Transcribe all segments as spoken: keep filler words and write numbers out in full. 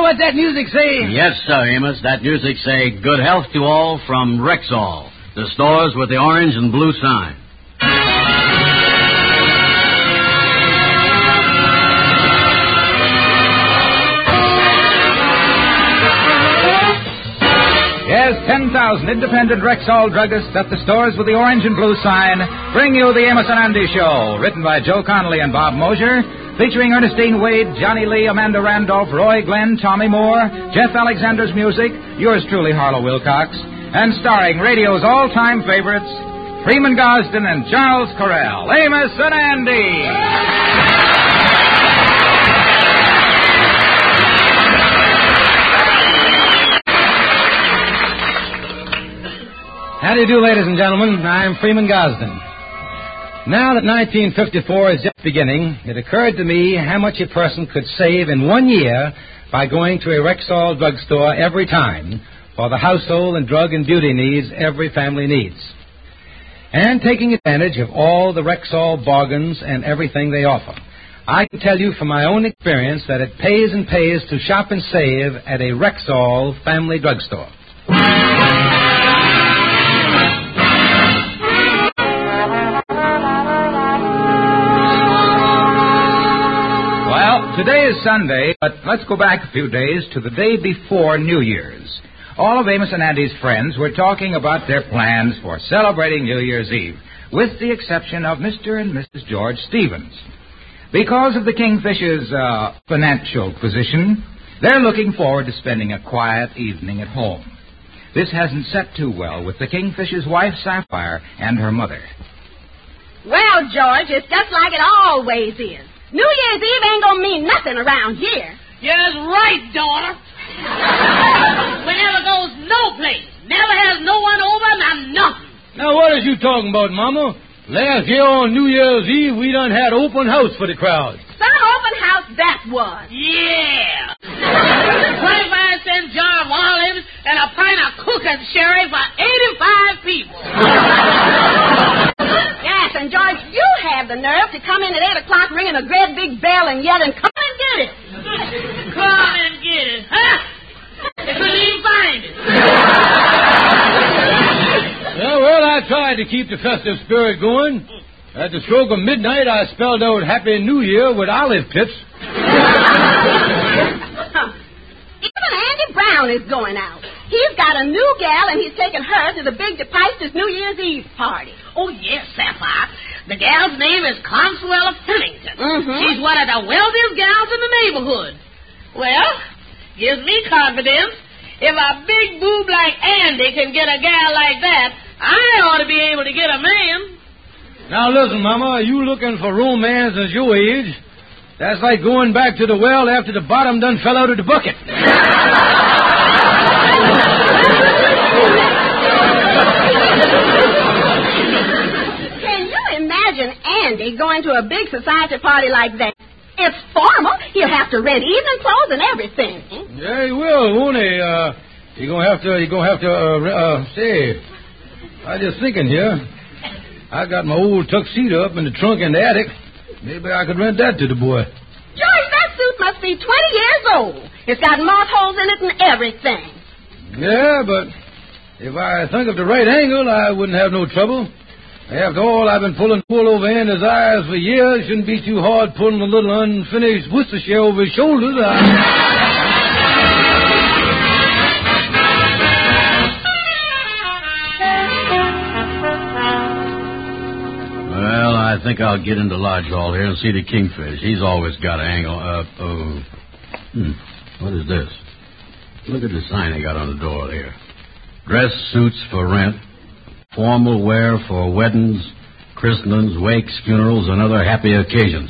what that music say? Yes, sir, Amos. That music say, good health to all from Rexall, the stores with the orange and blue sign. Yes, ten thousand independent Rexall druggists at the stores with the orange and blue sign bring you the Amos and Andy Show, written by Joe Connolly and Bob Mosier, featuring Ernestine Wade, Johnny Lee, Amanda Randolph, Roy Glenn, Tommy Moore, Jeff Alexander's music, yours truly, Harlow Wilcox, and starring radio's all-time favorites, Freeman Gosden and Charles Correll. Amos and Andy! How do you do, ladies and gentlemen? I'm Freeman Gosden. Now that nineteen fifty-four is just beginning, it occurred to me how much a person could save in one year by going to a Rexall drugstore every time for the household and drug and beauty needs every family needs. And taking advantage of all the Rexall bargains and everything they offer. I can tell you from my own experience that it pays and pays to shop and save at a Rexall family drugstore. Today is Sunday, but let's go back a few days to the day before New Year's. All of Amos and Andy's friends were talking about their plans for celebrating New Year's Eve, with the exception of Mister and Missus George Stevens. Because of the Kingfish's uh, financial position, they're looking forward to spending a quiet evening at home. This hasn't set too well with the Kingfish's wife, Sapphire, and her mother. Well, George, it's just like it always is. New Year's Eve ain't gonna mean nothing around here. Yes, right, daughter. We never goes no place. Never has no one over, not nothing. Now, what is you talking about, Mama? Last year on New Year's Eve, we done had open house for the crowd. Some open house that was. Yeah. twenty-five cent jar of olives and a pint of cooking sherry for eighty-five people. Yes, and George, you have the nerve to come in at eight o'clock ringing a great big bell and yelling, come and get it. Come and get it, huh? They couldn't even find it. Yeah, well, I tried to keep the festive spirit going. At the stroke of midnight, I spelled out Happy New Year with olive tips. Even Andy Brown is going out. He's got a new gal, and he's taking her to the big DePice's New Year's Eve party. Oh, yes, Sapphire. The gal's name is Consuela Pennington. Mm-hmm. She's one of the wealthiest gals in the neighborhood. Well, gives me confidence. If a big boob like Andy can get a gal like that, I ought to be able to get a man. Now, listen, Mama, you looking for romance at your age? That's like going back to the well after the bottom done fell out of the bucket. Can you imagine Andy going to a big society party like that? It's formal. He'll have to rent evening clothes and everything. Yeah, he will, won't he? Uh, you're going to have to, you're going to have to, uh, uh, say, I was just thinking here. I got my old tuxedo up in the trunk in the attic. Maybe I could rent that to the boy. George, that suit must be twenty years old. It's got moth holes in it and everything. Yeah, but if I think of the right angle, I wouldn't have no trouble. After all, I've been pulling wool over Andy's eyes for years. Shouldn't be too hard pulling a little unfinished Worcestershire over his shoulders. I... Well, I think I'll get into Lodge Hall here and see the Kingfish. He's always got an angle. Uh, oh, hmm, what is this? Look at the sign they got on the door there. Dress suits for rent. Formal wear for weddings, christenings, wakes, funerals, and other happy occasions.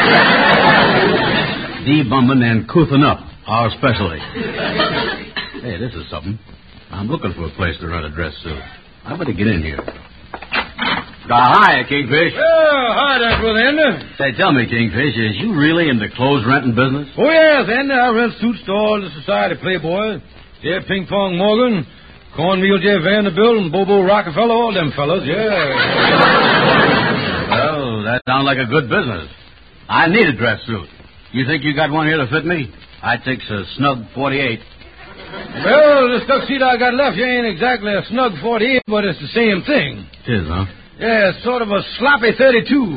Debumming and couthing up, our specialty. Hey, this is something. I'm looking for a place to rent a dress suit. I better get in here. Uh, hi, Kingfish. Oh, hi there, Brother Andy. Say, tell me, Kingfish, is you really in the clothes renting business? Oh, yes, Andy. I rent suits to all the society playboys. J. Ping Pong Morgan, Cornmeal J. Vanderbilt, and Bobo Rockefeller, all them fellows, yeah. Well, that sounds like a good business. I need a dress suit. You think you got one here to fit me? I takes a snug forty-eight. Well, this tuxedo I got left here ain't exactly a snug forty-eight, but it's the same thing. It is, huh? Yeah, it's sort of a sloppy thirty-two.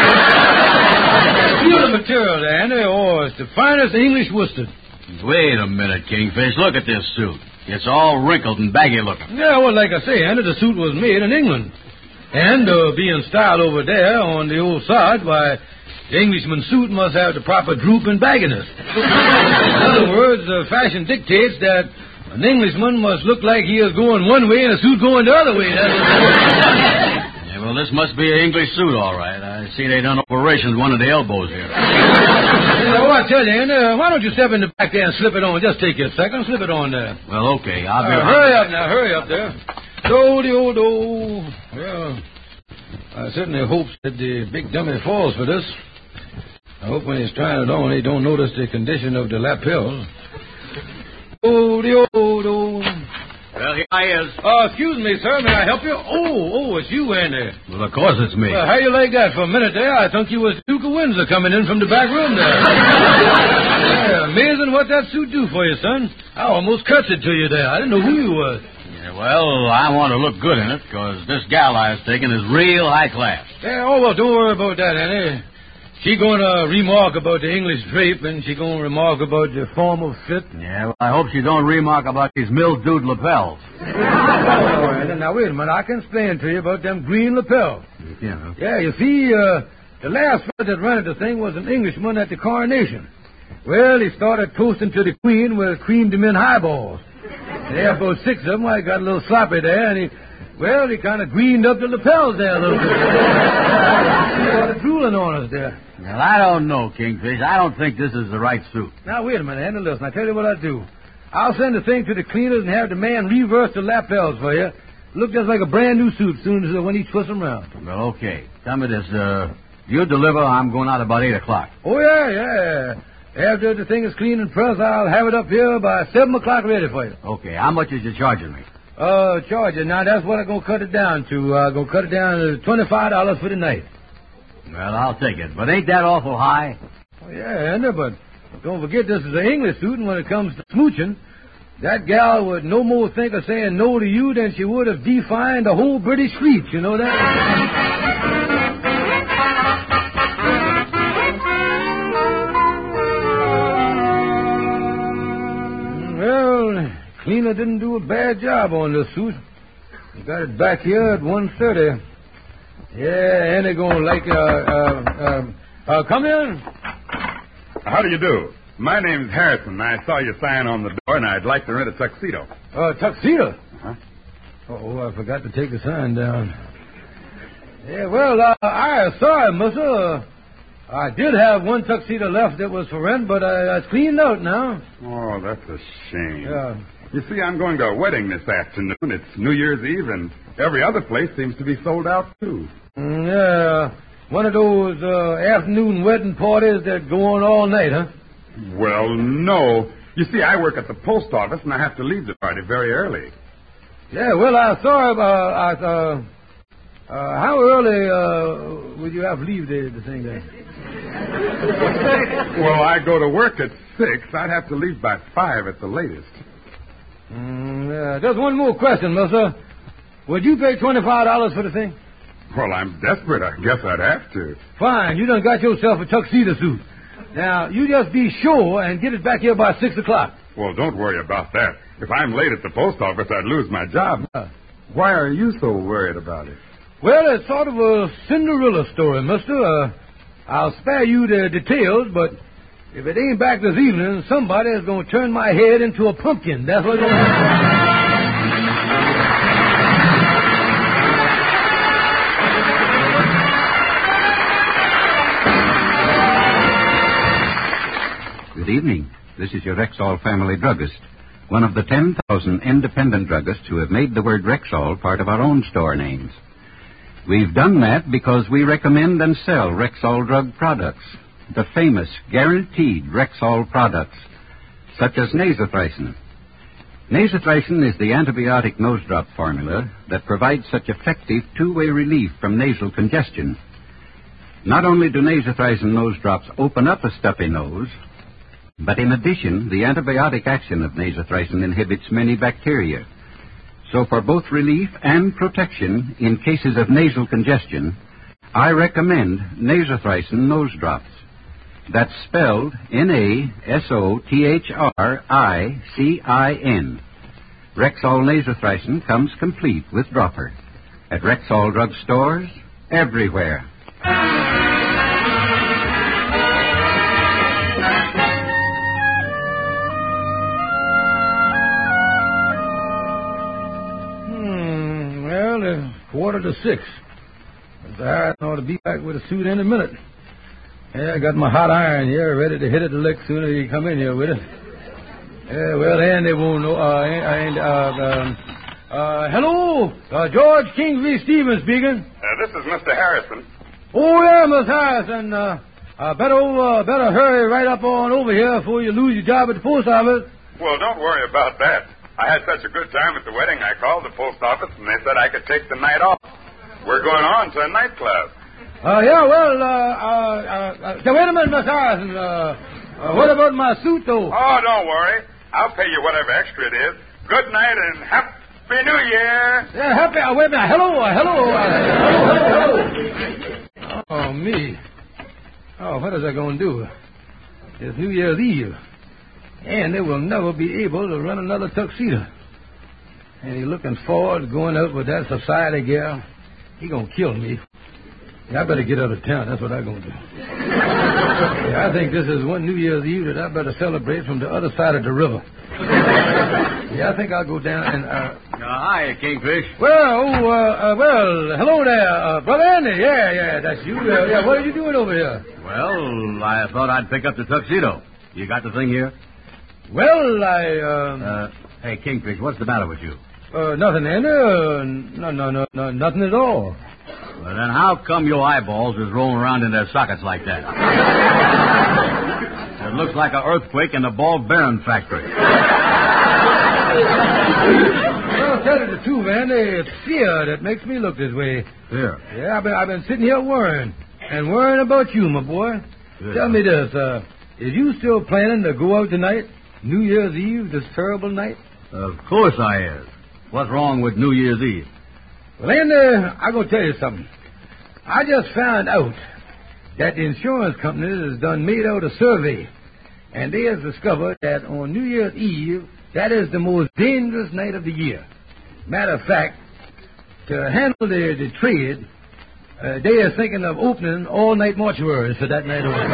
Feel the material there, Andy. Oh, it's the finest English worsted. Wait a minute, Kingfish. Look at this suit. It's all wrinkled and baggy looking. Yeah, well, like I say, Andy, the suit was made in England. And uh, being styled over there on the old side, why, the Englishman's suit must have the proper droop and bagginess. In other words, the fashion dictates that an Englishman must look like he is going one way and a suit going the other way. That's yeah, well, this must be an English suit, all right. I see they done operations one of the elbows here. Yeah, well, I tell you, Andy, uh, why don't you step in the back there and slip it on? Just take you a second. Slip it on there. Well, okay. I'll be Uh, right. hurry up now. Hurry up there. Do-de-o-do. Well, I certainly hope that the big dummy falls for this. I hope when he's trying it on, he don't notice the condition of the lapels. Do-de-o-do. Well, here I is. Uh, excuse me, sir. May I help you? Oh, oh, it's you, Andy. Well, of course it's me. Well, how you like that for a minute there? I thought you was Duke of Windsor coming in from the back room there. Yeah, amazing what that suit do for you, son. I almost cursed it to you there. I didn't know who you was. Yeah, well, I want to look good in it, because this gal I was taking is real high class. Yeah, oh, well, don't worry about that, Annie. She going to remark about the English drape, and she going to remark about the form of fit. Yeah, well, I hope she don't remark about these mildewed lapels. Oh, Annie, now, wait a minute. I can explain to you about them green lapels. Yeah. Yeah, you see, uh, the last fellow that rented the thing was an Englishman at the coronation. Well, he started toasting to the Queen with creamed him in highballs. Yeah, about six of them. I got a little sloppy there, and he, well, he kind of greened up the lapels there a little bit. He started drooling on us there. Well, I don't know, Kingfish. I don't think this is the right suit. Now, wait a minute, Andy. Listen, I tell you what I'll do. I'll send the thing to the cleaners and have the man reverse the lapels for you. Look just like a brand new suit as soon as uh, when he twists them around. Well, okay. Tell me this. Uh, you deliver, I'm going out about eight o'clock. Oh, yeah, yeah. After the thing is clean and pressed, I'll have it up here by seven o'clock ready for you. Okay. How much is you charging me? Uh, charge it. Now, that's what I'm going to cut it down to. I'm going to cut it down to twenty-five dollars for the night. Well, I'll take it. But ain't that awful high? Oh, yeah, Andy, but don't forget this is an English suit, and when it comes to smooching, that gal would no more think of saying no to you than she would have defined the whole British fleet. You know that? Well, cleaner didn't do a bad job on this suit. He got it back here at one thirty. Yeah, and they're going like, uh, uh, uh, uh, come in. How do you do? My name's Harrison. I saw your sign on the door, and I'd like to rent a tuxedo. Uh, tuxedo? Huh? Oh, I forgot to take the sign down. Yeah, well, uh, I sorry, mister. Uh, I did have one tuxedo left that was for rent, but I, I cleaned out now. Oh, that's a shame. Yeah. You see, I'm going to a wedding this afternoon. It's New Year's Eve, and every other place seems to be sold out, too. Mm, yeah, one of those uh, afternoon wedding parties that go on all night, huh? Well, no. You see, I work at the post office, and I have to leave the party very early. Yeah, well, I'm sorry about... I, uh, uh, how early uh, would you have to leave the, the thing there? Well, I go to work at six. I'd have to leave by five at the latest. Mm, yeah. Just one more question, mister. Would you pay twenty-five dollars for the thing? Well, I'm desperate. I guess I'd have to. Fine. You done got yourself a tuxedo suit. Now, you just be sure and get it back here by six o'clock. Well, don't worry about that. If I'm late at the post office, I'd lose my job. Uh, Why are you so worried about it? well, it's sort of a Cinderella story, mister. Uh, I'll spare you the details, but if it ain't back this evening, somebody is going to turn my head into a pumpkin. That's what's going to happen. Good evening. This is your Rexall family druggist, one of the ten thousand independent druggists who have made the word Rexall part of our own store names. We've done that because we recommend and sell Rexall drug products, the famous guaranteed Rexall products, such as nasothricin. Nasothricin is the antibiotic nose drop formula that provides such effective two-way relief from nasal congestion. Not only do nasothricin nose drops open up a stuffy nose, but in addition, the antibiotic action of nasothricin inhibits many bacteria. So for both relief and protection in cases of nasal congestion, I recommend nasothricin nose drops. That's spelled N A S O T H R I C I N. Rexall nasothricin comes complete with dropper at Rexall drug stores everywhere. Hmm, well, it's quarter to six. I ought to be back with a suit any minute. Yeah, I got my hot iron here, ready to hit it the lick sooner you come in here with it. Yeah, well, Andy won't know. Uh, Andy, uh, um, uh, hello, uh, George Kingsley Stevens speaking. Uh, this is Mister Harrison. Oh, yeah, Miss Harrison. Uh, uh, better, uh, better hurry right up on over here before you lose your job at the post office. Well, don't worry about that. I had such a good time at the wedding, I called the post office, and they said I could take the night off. We're going on to a nightclub. Uh, yeah, well, uh, uh, uh, uh wait a minute, Miss Harrison. Uh, uh, what about my suit, though? Oh, don't worry. I'll pay you whatever extra it is. Good night and Happy New Year. Yeah, happy. Uh, wait a minute. Hello, uh, hello, uh, hello, hello. Oh, me. Oh, what is I going to do? It's New Year's Eve, and they will never be able to run another tuxedo. And he's looking forward to going out with that society gal. He going to kill me. Yeah, I better get out of town. That's what I'm going to do. Yeah, I think this is one New Year's Eve that I better celebrate from the other side of the river. Yeah, I think I'll go down and... Uh, uh, hi, Kingfish. Well, oh, uh, uh, well, hello there, uh, Brother Andy. Yeah, yeah, that's you. Uh, yeah, what are you doing over here? Well, I thought I'd pick up the tuxedo. You got the thing here? Well, I... Um, uh, hey, Kingfish, what's the matter with you? Uh, nothing, Andy. Uh, no, no, no, no, nothing at all. Well, then how come your eyeballs is rolling around in their sockets like that? It looks like an earthquake in the ball bearing factory. Well, tell you the truth, Andy, it's fear that makes me look this way. Fear? Yeah, I've been, I've been sitting here worrying, and worrying about you, my boy. Fear. Tell me this, uh, is you still planning to go out tonight, New Year's Eve, this terrible night? Of course I is. What's wrong with New Year's Eve? Well, Andy, I'm going to tell you something. I just found out that the insurance company has done made out a survey, and they have discovered that on New Year's Eve, that is the most dangerous night of the year. Matter of fact, to handle the, the trade, uh, they are thinking of opening all-night mortuaries for that night only.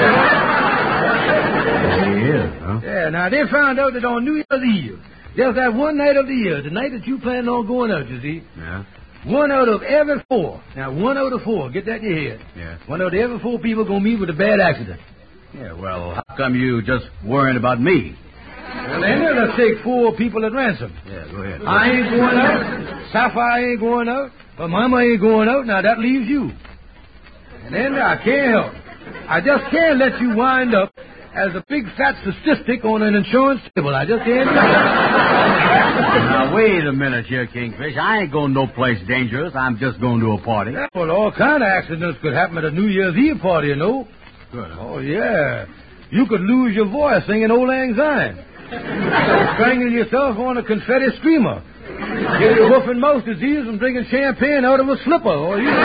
Yeah, huh? Yeah, now they found out that on New Year's Eve, just that one night of the year, the night that you plan on going out, you see. Yeah. One out of every four. Now, one out of four. Get that in your head. Yeah. One out of every four people going to meet with a bad accident. Yeah, well, how come you just worrying about me? Well, then let's take four people at ransom. Yeah, go ahead. I ain't going out. Sapphire ain't going out. But Mama ain't going out. Now, that leaves you. And then I can't help. I just can't let you wind up as a big fat statistic on an insurance table. I just can't do it. Now, wait a minute here, Kingfish. I ain't going no place dangerous. I'm just going to a party. Yeah, well, all kind of accidents could happen at a New Year's Eve party, you know. Good. Huh? Oh, yeah. You could lose your voice singing Old Lang Syne. Strangle yourself on a confetti streamer. Get your hoof and mouth disease from drinking champagne out of a slipper. Or you...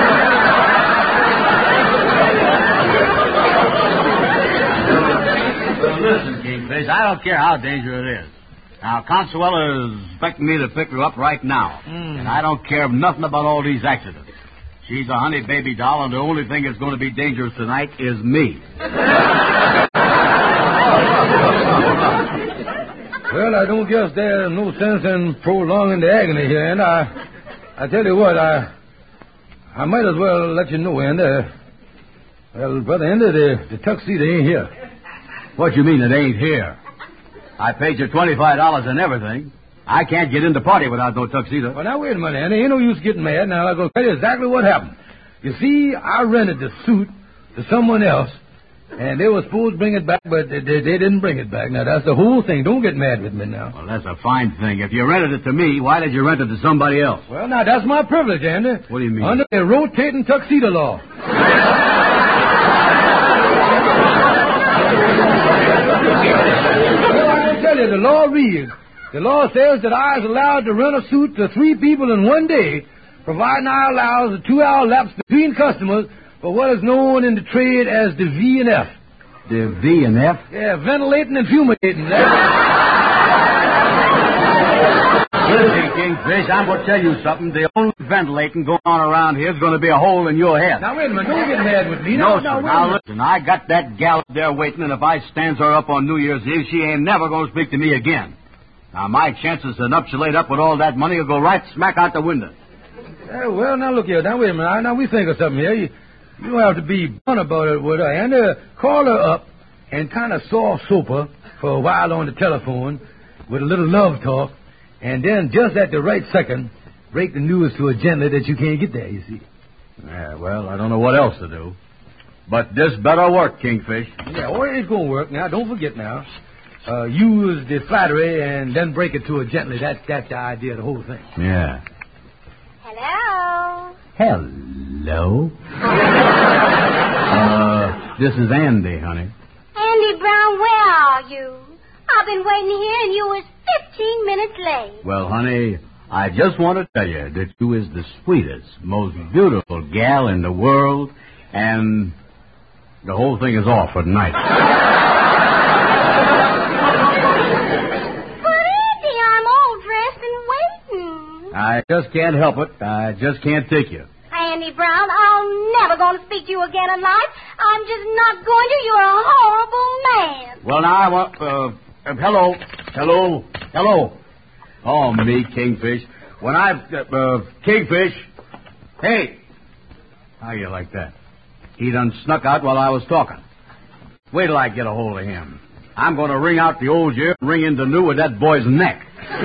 Well, listen, Kingfish, I don't care how dangerous it is. Now, Consuela is expecting me to pick her up right now. Mm. And I don't care nothing about all these accidents. She's a honey baby doll, and the only thing that's going to be dangerous tonight is me. Well, I don't guess there's no sense in prolonging the agony here, and I, I tell you what, I, I might as well let you know, Andy. Well, Brother Andy, the, the tuxedo ain't here. What you mean it ain't here? I paid you twenty-five dollars and everything. I can't get in the party without no tuxedo. Well, now, wait a minute, Andy. Ain't no use getting mad. Now, I'm going to tell you exactly what happened. You see, I rented the suit to someone else, and they were supposed to bring it back, but they, they, they didn't bring it back. Now, that's the whole thing. Don't get mad with me now. Well, that's a fine thing. If you rented it to me, why did you rent it to somebody else? Well, now, that's my privilege, Andy. What do you mean? Under the rotating tuxedo law. the law reads, the law says that I is allowed to rent a suit to three people in one day, providing I allows a two-hour lapse between customers for what is known in the trade as the V and F. The V and F? Yeah, ventilating and fumigating. Listen, Kingfish, I'm going to tell you something. The only ventilating going on around here is going to be a hole in your head. Now, wait a minute. Don't get mad with me. No, No, sir. no, Now, listen. I got that gal up there waiting, and if I stands her up on New Year's Eve, she ain't never going to speak to me again. Now, my chances to nuptiate up with all that money will go right smack out the window. Yeah, well, now, look here. Now, wait a minute. Now, we think of something here. You, you don't have to be blunt about it with her. And uh, call her up and kind of soft soap her for a while on the telephone with a little love talk. And then, just at the right second, break the news to her gently that you can't get there, you see. Yeah, well, I don't know what else to do. But this better work, Kingfish. Yeah, oh, it's going to work. Now, don't forget now. Uh, use the flattery and then break it to her gently. That's, that's the idea of the whole thing. Yeah. Hello? Hello? uh, this is Andy, honey. Andy Brown, where are you? I've been waiting here and you was fifteen minutes late. Well, honey, I just want to tell you that you is the sweetest, most beautiful gal in the world, and the whole thing is off for tonight. But, Andy, I'm all dressed and waiting. I just can't help it. I just can't take you. Andy Brown, I'm never going to speak to you again in life. I'm just not going to. You're a horrible man. Well, now, I want... Uh, uh, hello. Hello. Hello. Oh, me, Kingfish. When I... Uh, uh, Kingfish. Hey. How you like that? He done snuck out while I was talking. Wait till I get a hold of him. I'm going to ring out the old year and ring in the new with that boy's neck.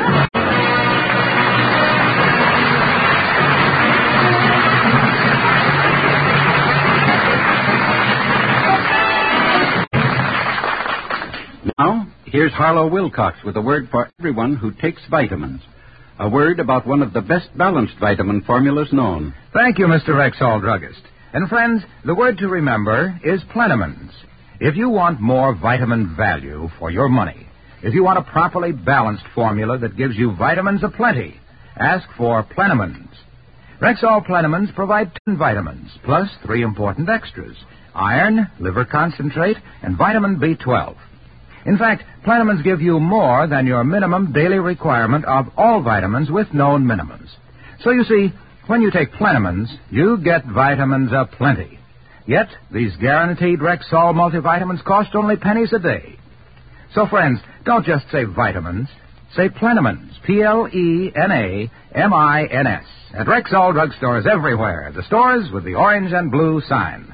Now, here's Harlow Wilcox with a word for everyone who takes vitamins. A word about one of the best balanced vitamin formulas known. Thank you, Mister Rexall Druggist. And friends, the word to remember is Plenamins. If you want more vitamin value for your money, if you want a properly balanced formula that gives you vitamins aplenty, ask for Plenamins. Rexall Plenamins provide ten vitamins, plus three important extras: iron, liver concentrate, and vitamin B twelve. In fact, Plenamins give you more than your minimum daily requirement of all vitamins with known minimums. So you see, when you take Plenamins, you get vitamins aplenty. Yet, these guaranteed Rexall multivitamins cost only pennies a day. So, friends, don't just say vitamins. Say Plenamins, P L E N A M I N S, at Rexall drugstores everywhere, the stores with the orange and blue sign.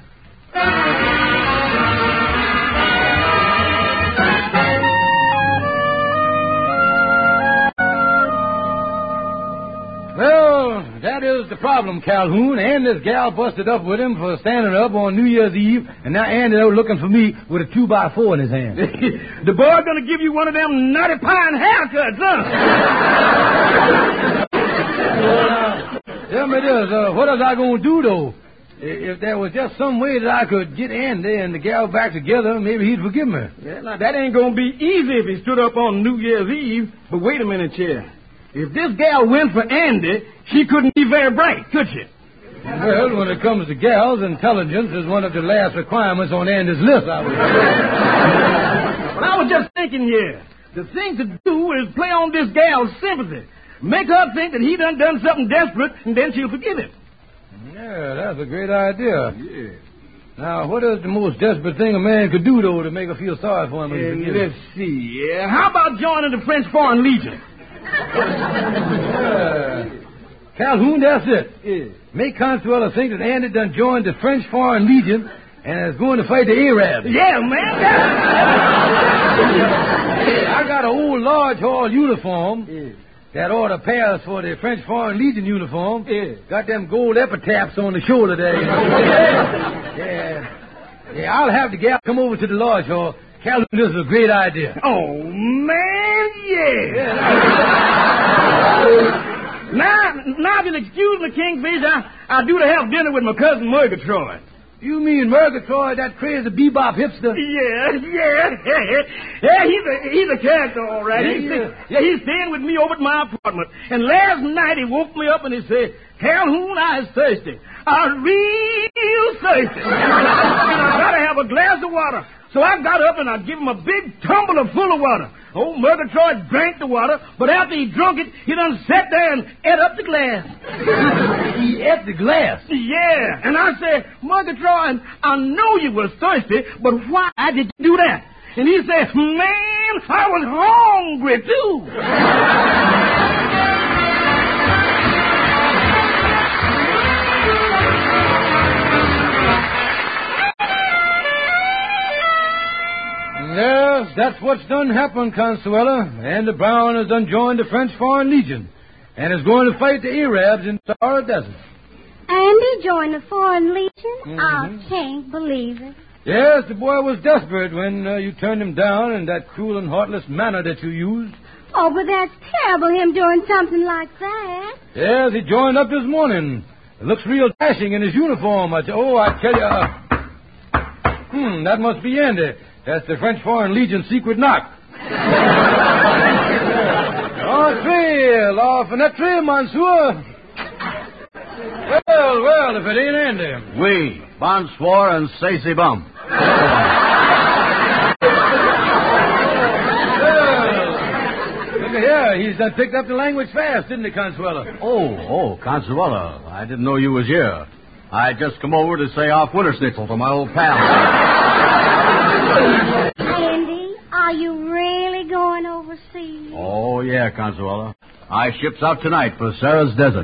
Well, that is the problem, Calhoun. And this gal busted up with him for standing up on New Year's Eve, and now Andy out looking for me with a two by four in his hand. The boy's gonna give you one of them nutty pine haircuts, huh? Well, tell me this, uh, what is I going to do, though? If there was just some way that I could get Andy and the gal back together, maybe he'd forgive me. Yeah, now, that ain't gonna be easy if he stood up on New Year's Eve. But wait a minute, Chair. If this gal went for Andy, she couldn't be very bright, could she? Well, when it comes to gals, intelligence is one of the last requirements on Andy's list, I would say. But I was just thinking here, the thing to do is play on this gal's sympathy. Make her think that he done done something desperate, and then she'll forgive him. Yeah, that's a great idea. Yeah. Now, what is the most desperate thing a man could do, though, to make her feel sorry for him? And let's see. Yeah, how about joining the French Foreign Legion? Yeah. Calhoun, that's it. Yeah. Make Consuelo think that Andy done joined the French Foreign Legion and is going to fight the Arabs. Yeah, man. I got an old large hall uniform. Yeah. That order pass for the French Foreign Legion uniform. Yeah. Got them gold epitaphs on the shoulder there. You know? Yeah. Yeah, I'll have the gal come over to the large hall. Calhoun, this is a great idea. Oh, man, yeah. yeah. now, now, if you'll excuse me, Kingfish, I, I do to have dinner with my cousin Murgatroyd. You mean Murgatroyd, that crazy bebop hipster? Yeah, yeah. Yeah, he's a, he's a character, all right. Yeah, he's, yeah. yeah, he's staying with me over at my apartment. And last night he woke me up and he said, Calhoun, I is thirsty. I'm real thirsty. And I gotta have a glass of water. So I got up and I give him a big tumbler full of water. Old Murgatroyd drank the water, but after he drunk it, he done sat there and ate up the glass. He ate the glass? Yeah. And I said, Murgatroyd, I know you was thirsty, but why did you do that? And he said, man, I was hungry, too. Yes, that's what's done happened, Consuela. Andy Brown has done joined the French Foreign Legion and is going to fight the Arabs in the Sahara Desert. Andy joined the Foreign Legion? Mm-hmm. I can't believe it. Yes, the boy was desperate when uh, you turned him down in that cruel and heartless manner that you used. Oh, but that's terrible, him doing something like that. Yes, he joined up this morning. It looks real dashing in his uniform. I t- oh, I tell you. Uh, hmm, that must be Andy. That's the French Foreign Legion secret knock. Entrez, la fenêtre, monsieur. Well, well, if it ain't Andy. Oui, bonsoir and c'est bum. Look at here, he's uh, picked up the language fast, didn't he, Consuela? Oh, oh, Consuela, I didn't know you was here. I just come over to say off winter schnitzel to my old pal. Andy, are you really going overseas? Oh, yeah, Consuela. I ships out tonight for Sarah's Desert.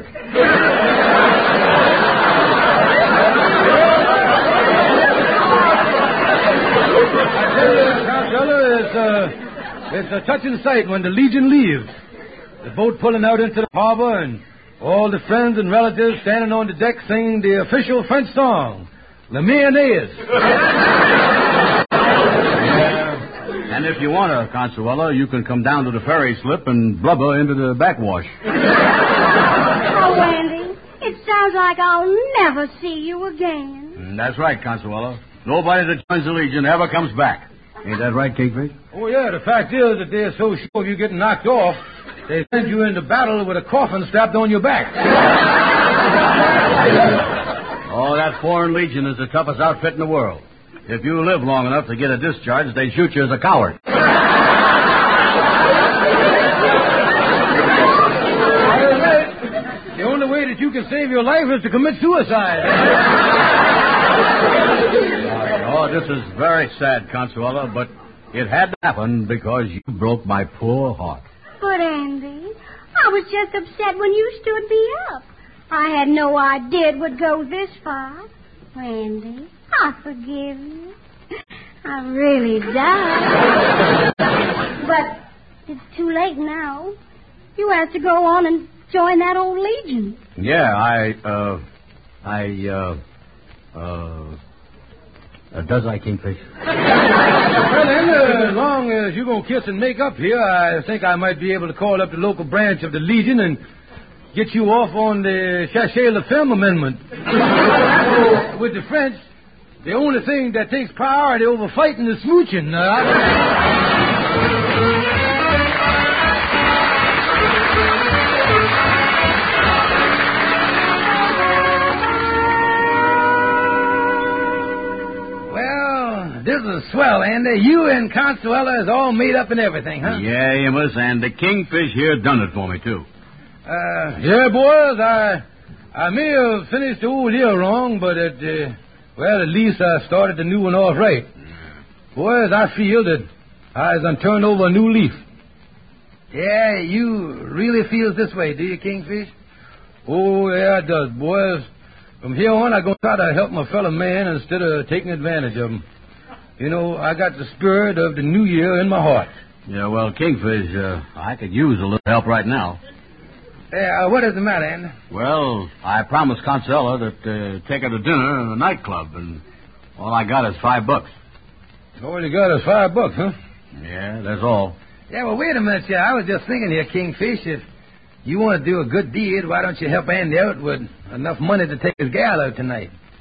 Consuela, it's, uh, it's a touching sight when the Legion leaves. The boat pulling out into the harbor and all the friends and relatives standing on the deck singing the official French song, Le Mayonnaise. And if you want to, Consuela, you can come down to the ferry slip and blubber into the backwash. Oh, Andy, it sounds like I'll never see you again. And that's right, Consuela. Nobody that joins the Legion ever comes back. Ain't that right, Kingfish? Oh, yeah, the fact is that they're so sure of you getting knocked off, they send you into battle with a coffin strapped on your back. Oh, that Foreign Legion is the toughest outfit in the world. If you live long enough to get a discharge, they shoot you as a coward. The only way that you can save your life is to commit suicide. Oh, this is very sad, Consuela, but it had to happen because you broke my poor heart. But, Andy, I was just upset when you stood me up. I had no idea it would go this far. Andy, I forgive you. I really died. But it's too late now. You have to go on and join that old Legion. Yeah, I, uh, I, uh, uh, uh does I, Kingfish? Well, then, uh, as long as you're going to kiss and make up here, I think I might be able to call up the local branch of the Legion and get you off on the Cachet-la-Femme amendment. With the French, the only thing that takes priority over fighting is smooching. Uh, This is swell, Andy. You and Consuela is all made up and everything, huh? Yeah, you was, and the Kingfish here done it for me, too. Uh, yeah, boys, I I may have finished the old year wrong, but it, uh, well, at least I started the new one off right. Boys, I feel that I done turned over a new leaf. Yeah, you really feels this way, do you, Kingfish? Oh, yeah, it does, boys. From here on, I'm going to try to help my fellow man instead of taking advantage of him. You know, I got the spirit of the new year in my heart. Yeah, well, Kingfish, uh, I could use a little help right now. Yeah, uh, what is the matter, Andy? Well, I promised Consuela that uh, take her to dinner in a nightclub, and all I got is five bucks. All you got is five bucks, huh? Yeah, that's all. Yeah, well, wait a minute, yeah. I was just thinking here, Kingfish, if you want to do a good deed, why don't you help Andy out with enough money to take his gal out tonight?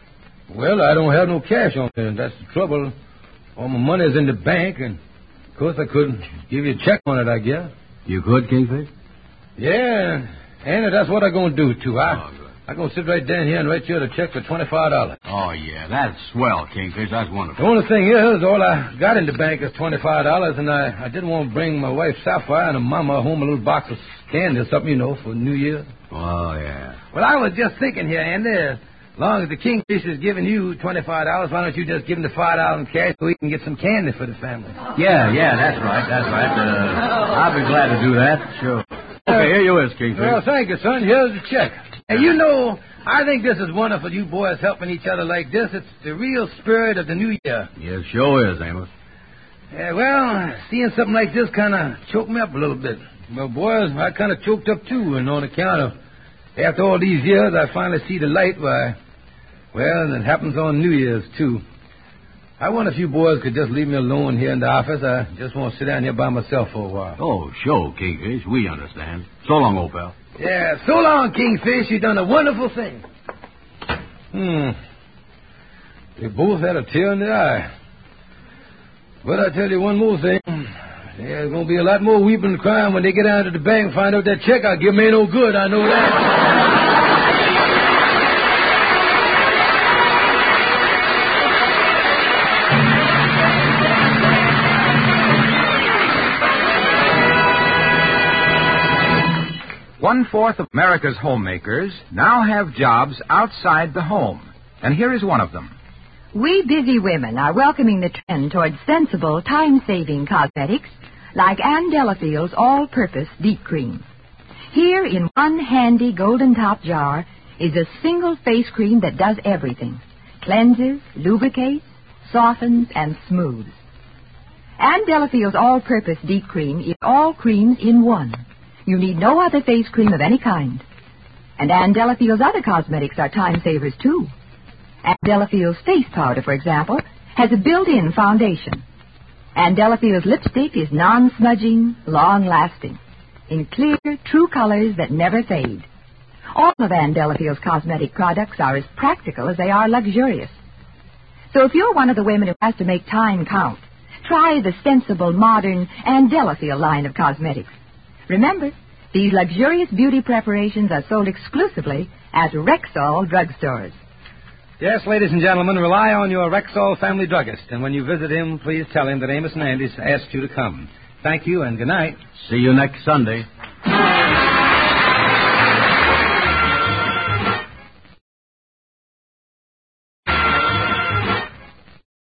Well, I don't have no cash on me, and that's the trouble. All my money's in the bank, and, of course, I couldn't give you a check on it, I guess. You could, Kingfish? Yeah, and that's what I'm going to do, too. I, Oh, good. I'm going to sit right down here and write you a check for twenty-five dollars. Oh, yeah, that's swell, Kingfish. That's The wonderful. only thing is, all I got in the bank is twenty-five dollars, and I, I didn't want to bring my wife Sapphire and her mama home a little box of candy or something, you know, for New Year. Oh, yeah. Well, I was just thinking here, Andy, as long as the Kingfish is giving you twenty-five dollars, why don't you just give him the five dollars in cash so we can get some candy for the family? Yeah, yeah, that's right, that's right. Uh, I'll be glad to do that, sure. Okay, here you is, Kingfish. Well, thank you, son. Here's the check. And you know, I think this is wonderful, you boys helping each other like this. It's the real spirit of the new year. Yeah, sure is, Amos. Yeah, well, seeing something like this kind of choked me up a little bit. Well, boys, I kind of choked up, too, and on account of after all these years, I finally see the light. Why, well, it happens on New Year's, too. I wonder if you boys could just leave me alone here in the office. I just want to sit down here by myself for a while. Oh, sure, Kingfish. We understand. So long, old pal. Yeah, so long, Kingfish. You've done a wonderful thing. Hmm. They both had a tear in their eye. But I tell you one more thing. There's going to be a lot more weeping and crying when they get down to the bank and find out that check I give them ain't no good. I know that. One-fourth of America's homemakers now have jobs outside the home. And here is one of them. We busy women are welcoming the trend towards sensible, time-saving cosmetics like Ann Delafield's all-purpose deep cream. Here in one handy golden-top jar is a single face cream that does everything. Cleanses, lubricates, softens, and smooths. Ann Delafield's all-purpose deep cream is all creams in one. You need no other face cream of any kind. And Ann Delafield's other cosmetics are time savers, too. Ann Delafield's face powder, for example, has a built-in foundation. Ann Delafield's lipstick is non-smudging, long-lasting, in clear, true colors that never fade. All of Ann Delafield's cosmetic products are as practical as they are luxurious. So if you're one of the women who has to make time count, try the sensible, modern Ann Delafield line of cosmetics. Remember, these luxurious beauty preparations are sold exclusively at Rexall drugstores. Yes, ladies and gentlemen, rely on your Rexall family druggist. And when you visit him, please tell him that Amos and Andy's asked you to come. Thank you and good night. See you next Sunday.